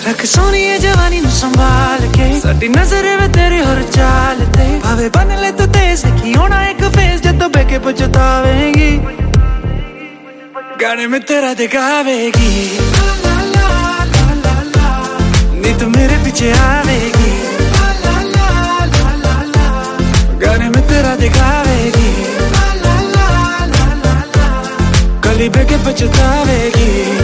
रख सोनी है जवानी नु संभाल के साडी नजर वे तेरी हर चाल ते भावे बन ले तू तेज की होना एक फेस जदों बेके पछतावेगी गाने में तेरा दिखावेगी नी तू मेरे पीछे आवेगी गाने में तेरा दिखावेगी कली बेके पछतावेगी